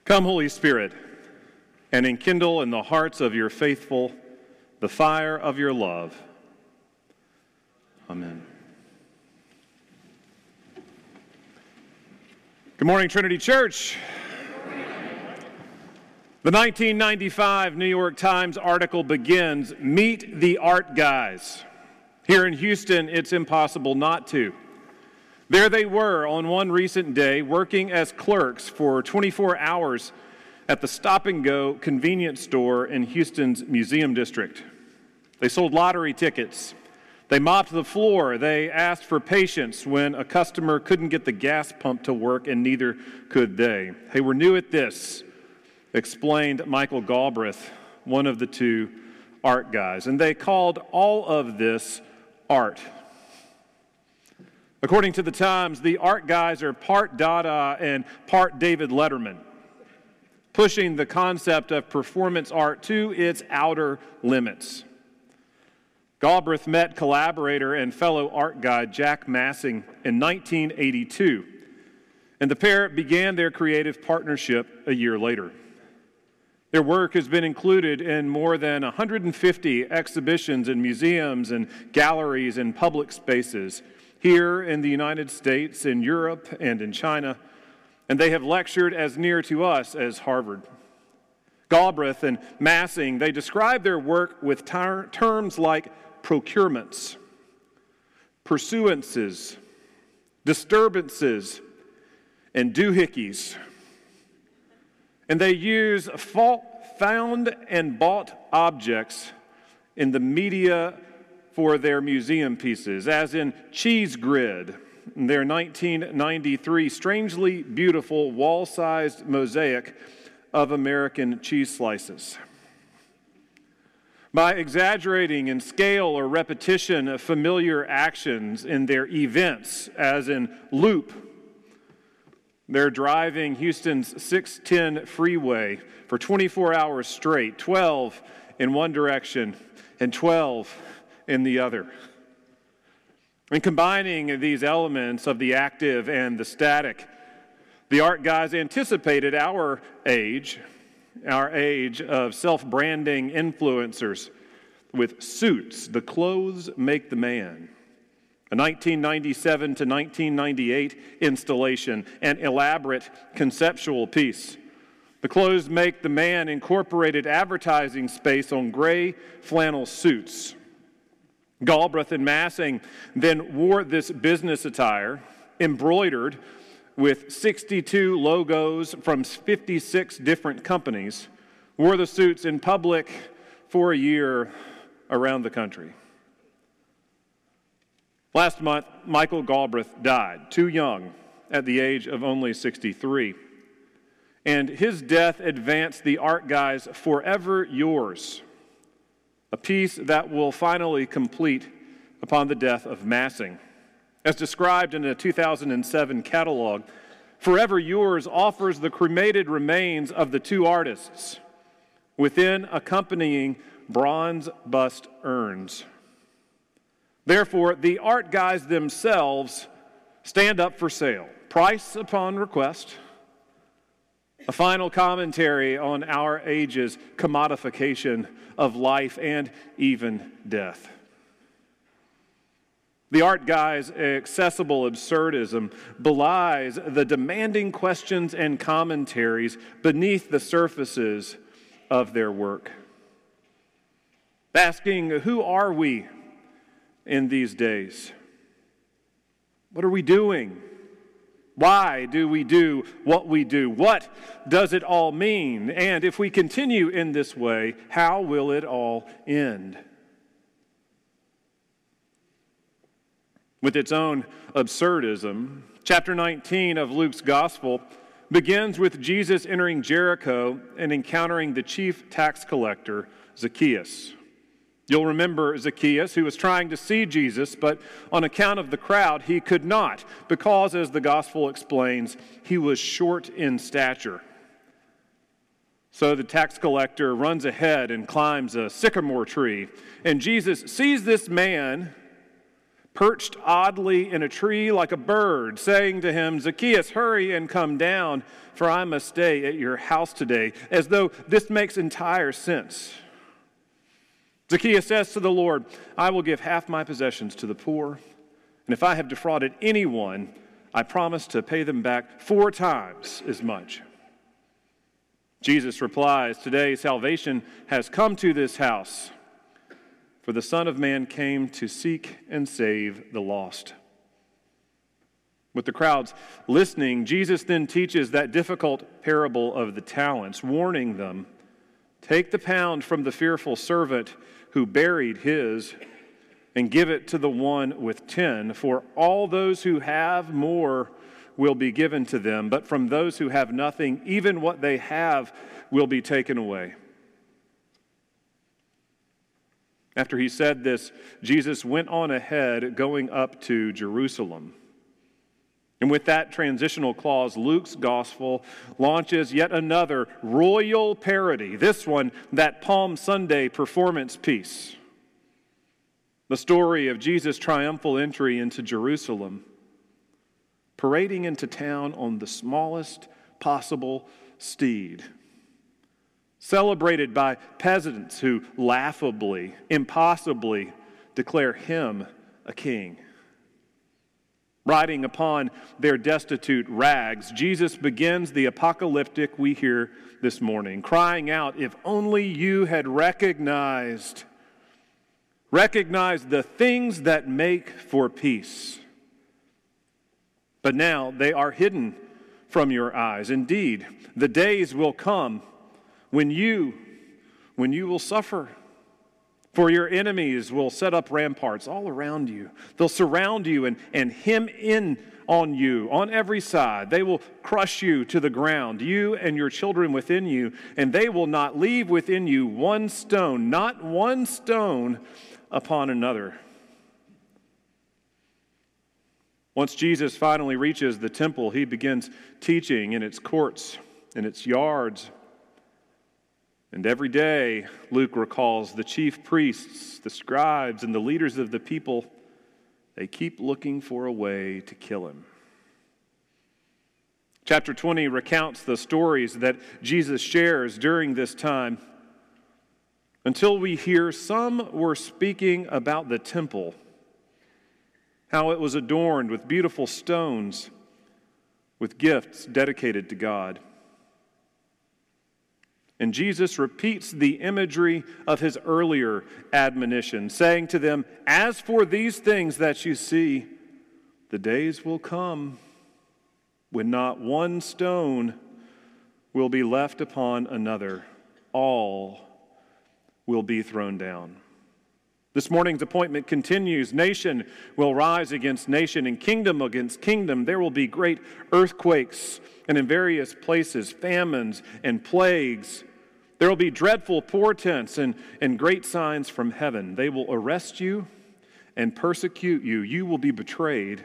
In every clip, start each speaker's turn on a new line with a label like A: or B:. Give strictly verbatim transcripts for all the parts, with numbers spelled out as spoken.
A: Come, Holy Spirit, and enkindle in the hearts of your faithful the fire of your love. Amen. Good morning, Trinity Church. The nineteen ninety-five New York Times article begins, "Meet the Art Guys." Here in Houston, it's impossible not to. There they were on one recent day, working as clerks for twenty-four hours at the Stop and Go convenience store in Houston's Museum District. They sold lottery tickets. They mopped the floor. They asked for patience when a customer couldn't get the gas pump to work, and neither could they. They were new at this, explained Michael Galbraith, one of the two art guys. And they called all of this art. According to the Times, the art guys are part Dada and part David Letterman, pushing the concept of performance art to its outer limits. Galbraith met collaborator and fellow art guy Jack Massing in nineteen eighty-two, and the pair began their creative partnership a year later. Their work has been included in more than one hundred fifty exhibitions in museums and galleries and public spaces here in the United States, in Europe, and in China, and they have lectured as near to us as Harvard. Galbraith and Massing, they describe their work with ter- terms like procurements, pursuances, disturbances, and doohickeys. And they use found and bought objects in the media for their museum pieces, as in Cheese Grid, their nineteen ninety-three strangely beautiful wall-sized mosaic of American cheese slices. By exaggerating in scale or repetition of familiar actions in their events, as in Loop, they're driving Houston's six ten freeway for twenty-four hours straight, twelve in one direction and twelve in the other. And combining these elements of the active and the static, the art guys anticipated our age, our age of self-branding influencers with Suits, The Clothes Make the Man, a nineteen ninety-seven to nineteen ninety-eight installation, an elaborate conceptual piece. The Clothes Make the Man incorporated advertising space on gray flannel suits. Galbraith and Massing then wore this business attire, embroidered with sixty-two logos from fifty-six different companies, wore the suits in public for a year around the country. Last month, Michael Galbraith died, too young, at the age of only sixty-three. And his death advanced the art guys' Forever Yours, a piece that will finally complete upon the death of Massing. As described in a two thousand seven catalog, Forever Yours offers the cremated remains of the two artists within accompanying bronze bust urns. Therefore, the art guys themselves stand up for sale, price upon request, a final commentary on our age's commodification of life and even death. The art guys' accessible absurdism belies the demanding questions and commentaries beneath the surfaces of their work. Asking, who are we in these days? What are we doing? Why do we do what we do? What does it all mean? And if we continue in this way, how will it all end? With its own absurdism, chapter nineteen of Luke's Gospel begins with Jesus entering Jericho and encountering the chief tax collector, Zacchaeus. You'll remember Zacchaeus, who was trying to see Jesus, but on account of the crowd, he could not, because, as the gospel explains, he was short in stature. So the tax collector runs ahead and climbs a sycamore tree, and Jesus sees this man, perched oddly in a tree like a bird, saying to him, "Zacchaeus, hurry and come down, for I must stay at your house today," as though this makes entire sense. Zacchaeus says to the Lord, "I will give half my possessions to the poor, and if I have defrauded anyone, I promise to pay them back four times as much." Jesus replies, "Today salvation has come to this house, for the Son of Man came to seek and save the lost." With the crowds listening, Jesus then teaches that difficult parable of the talents, warning them, "Take the pound from the fearful servant who buried his, and give it to the one with ten, for all those who have more will be given to them, but from those who have nothing, even what they have will be taken away." After he said this, Jesus went on ahead, going up to Jerusalem. And with that transitional clause, Luke's gospel launches yet another royal parody, this one, that Palm Sunday performance piece. The story of Jesus' triumphal entry into Jerusalem, parading into town on the smallest possible steed, celebrated by peasants who laughably, impossibly declare him a king. Riding upon their destitute rags, Jesus begins the apocalyptic we hear this morning, crying out, "If only you had recognized, recognized the things that make for peace. But now they are hidden from your eyes. Indeed, the days will come when you, when you will suffer. For your enemies will set up ramparts all around you. They'll surround you and, and hem in on you on every side. They will crush you to the ground, you and your children within you, and they will not leave within you one stone, not one stone upon another." Once Jesus finally reaches the temple, he begins teaching in its courts, in its yards. And every day, Luke recalls, the chief priests, the scribes, and the leaders of the people, they keep looking for a way to kill him. Chapter twenty recounts the stories that Jesus shares during this time, until we hear some were speaking about the temple, how it was adorned with beautiful stones, with gifts dedicated to God. And Jesus repeats the imagery of his earlier admonition, saying to them, "As for these things that you see, the days will come when not one stone will be left upon another. All will be thrown down." This morning's appointment continues. Nation will rise against nation and kingdom against kingdom. There will be great earthquakes, and in various places, famines and plagues. There will be dreadful portents and, and great signs from heaven. They will arrest you and persecute you. You will be betrayed,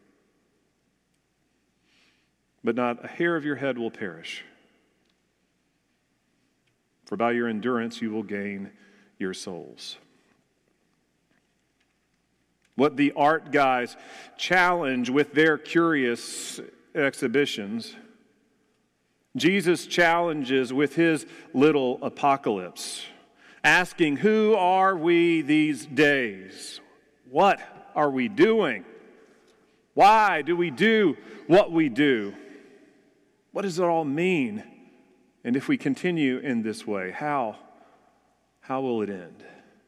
A: but not a hair of your head will perish. For by your endurance you will gain your souls. What the art guys challenge with their curious exhibitions, Jesus challenges with his little apocalypse, asking, who are we these days? What are we doing? Why do we do what we do? What does it all mean? And if we continue in this way, how, how will it end?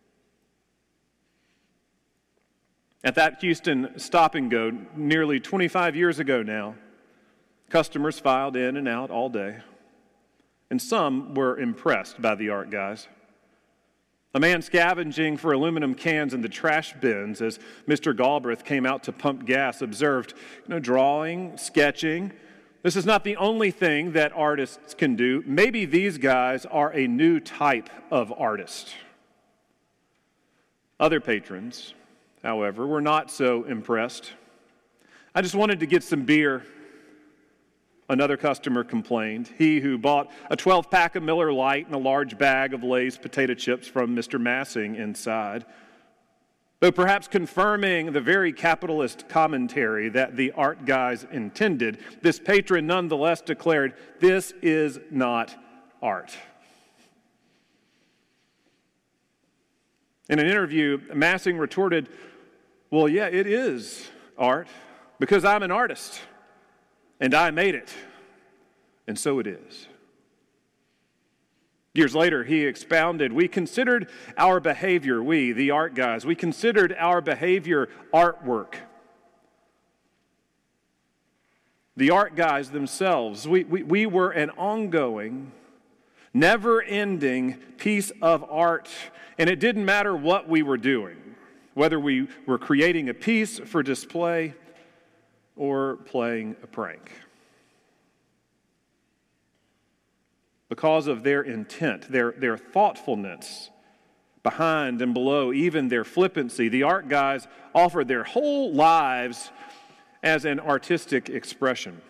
A: At that Houston Stop and Go nearly twenty-five years ago now, customers filed in and out all day, and some were impressed by the art guys. A man scavenging for aluminum cans in the trash bins as Mister Galbraith came out to pump gas observed, you know, drawing, sketching. This is not the only thing that artists can do. Maybe these guys are a new type of artist. Other patrons, however, were not so impressed. "I just wanted to get some beer," another customer complained. He who bought a twelve-pack of Miller Lite and a large bag of Lay's potato chips from Mister Massing inside. Though perhaps confirming the very capitalist commentary that the art guys intended, this patron nonetheless declared, "This is not art." In an interview, Massing retorted, "Well, yeah, it is art, because I'm an artist, and I made it, and so it is." Years later, he expounded, "We considered our behavior, we, the art guys, we considered our behavior artwork. The art guys themselves, we, we, we were an ongoing, never-ending piece of art, and it didn't matter what we were doing, whether we were creating a piece for display or playing a prank." Because of their intent, their, their thoughtfulness behind and below, even their flippancy, the art guys offered their whole lives as an artistic expression.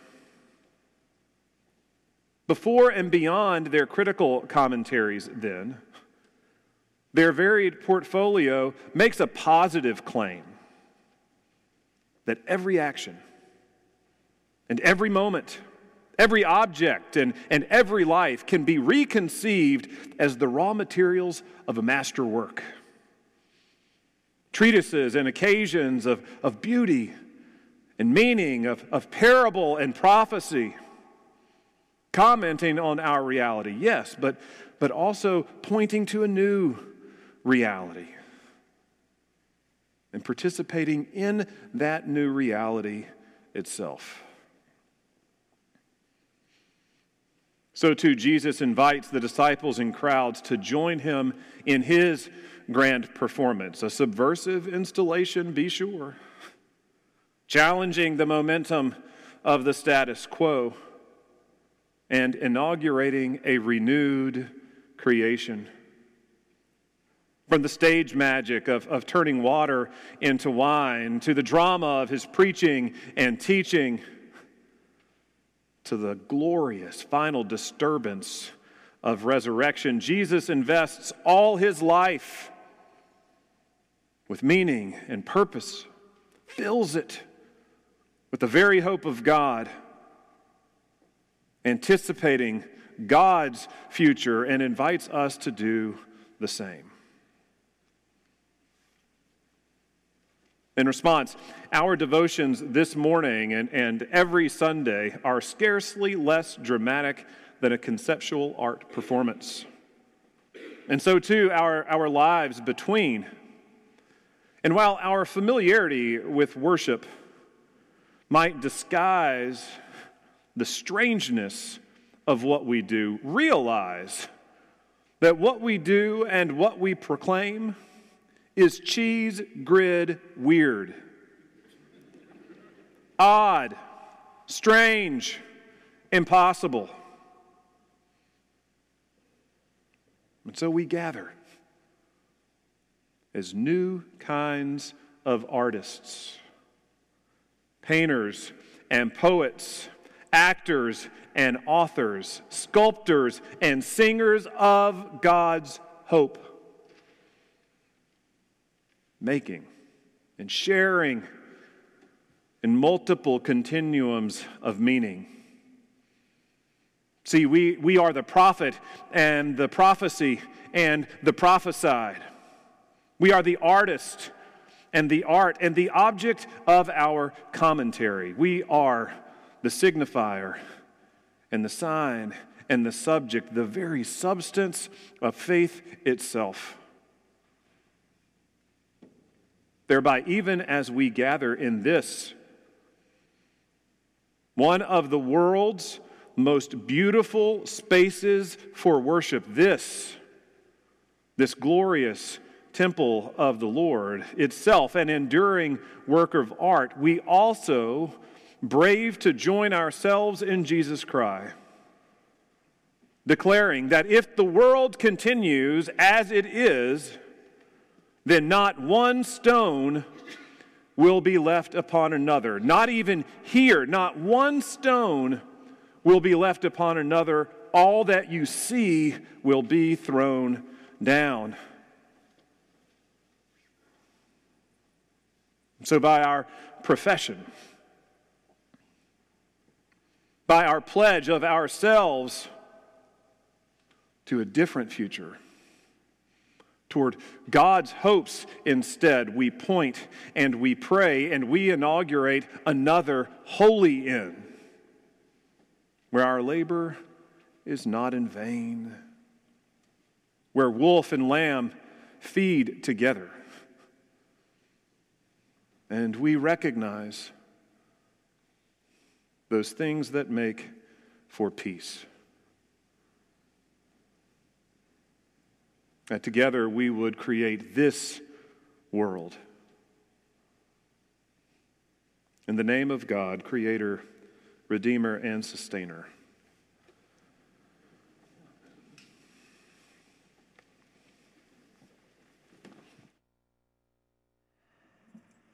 A: Before and beyond their critical commentaries, then, their varied portfolio makes a positive claim that every action and every moment, every object and, and every life can be reconceived as the raw materials of a masterwork. Treatises and occasions of, of beauty and meaning, of, of parable and prophecy, commenting on our reality, yes, but, but also pointing to a new reality and participating in that new reality itself. So too, Jesus invites the disciples and crowds to join him in his grand performance, a subversive installation, be sure, challenging the momentum of the status quo and inaugurating a renewed creation. From the stage magic of, of turning water into wine, to the drama of his preaching and teaching, to the glorious final disturbance of resurrection, Jesus invests all his life with meaning and purpose, fills it with the very hope of God, anticipating God's future, and invites us to do the same. In response, our devotions this morning and, and every Sunday are scarcely less dramatic than a conceptual art performance. And so too our, our lives between. And while our familiarity with worship might disguise the strangeness of what we do, realize that what we do and what we proclaim is cheese grid weird, odd, strange, impossible. And so we gather as new kinds of artists, painters and poets, actors and authors, sculptors and singers of God's hope, making and sharing in multiple continuums of meaning. See, we, we are the prophet and the prophecy and the prophesied. We are the artist and the art and the object of our commentary. We are the signifier and the sign and the subject, the very substance of faith itself. Thereby, even as we gather in this, one of the world's most beautiful spaces for worship, this, this glorious temple of the Lord, itself an enduring work of art, we also brave to join ourselves in Jesus' cry, declaring that if the world continues as it is, then not one stone will be left upon another. Not even here, not one stone will be left upon another. All that you see will be thrown down. So by our profession, by our pledge of ourselves to a different future, toward God's hopes instead, we point and we pray and we inaugurate another holy inn where our labor is not in vain, where wolf and lamb feed together. And we recognize those things that make for peace. That together we would create this world. In the name of God, Creator, Redeemer, and Sustainer.